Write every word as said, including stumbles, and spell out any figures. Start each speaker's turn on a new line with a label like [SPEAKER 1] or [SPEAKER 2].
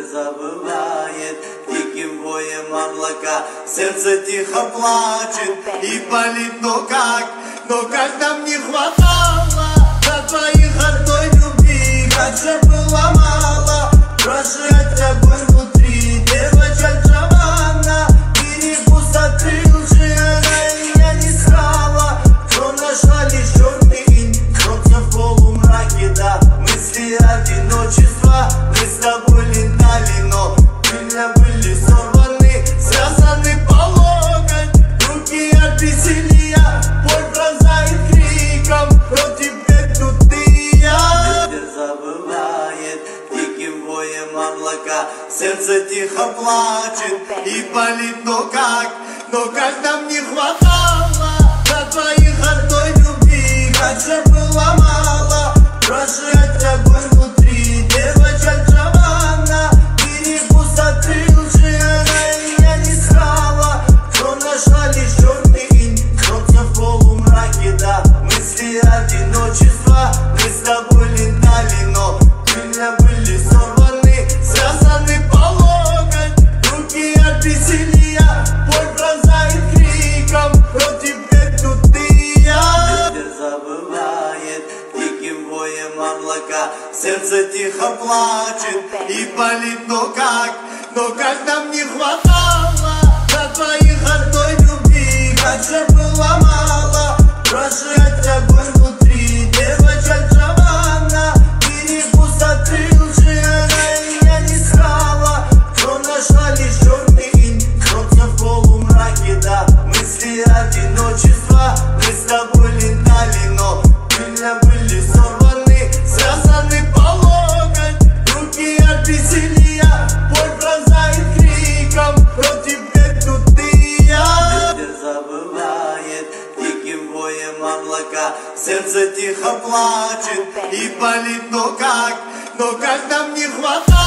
[SPEAKER 1] Забывает диким воем облака, сердце тихо плачет и болит, но как, но как нам не хватало до твоих одной любви, как же было мало прожить огонь внутри, девочка Джованна, берегу закрыл жена, и я не стала, кто нашла лишь черный инь, кроется в полумраке, да, мысли одиночества, мы с тобой летали, но крылья были сорваны, связаны по локоть, руки от веселья, боль пронзает криком, но теперь тут ты и я. Ветер забывает диким воем облака, сердце тихо плачет и болит, но как, но как нам не хватало до твоих одной любви, как же было мало прожить огонь внутри, девочка Джованна, берегу закрыл жена, и я не стала, кто нашла лишь черный инь, кроется в полумраке, да, мысли одиночества, мы с тобой летали, но крылья были сорваны, связаны по локоть, руки от веселья, боль пронзает криком, но теперь тут ты и я. Ветер забывает диким воем облака, сердце тихо плачет и болит, но как, но как нам не хватало до твоих одной любви, как же было мало прожить огонь внутри, девочка Джованна, берегу закрыл жена, и я не стала, кто нашла лишь черный инь, кроется в полумраке, да, мысли одиночества, мы с тобой летали, но крылья были сорваны, связаны по локоть, руки от веселья, боль пронзает криком, но теперь тут ты и я. Ветер забывает диким воем облака, сердце тихо плачет и болит, но как, но как нам не хватает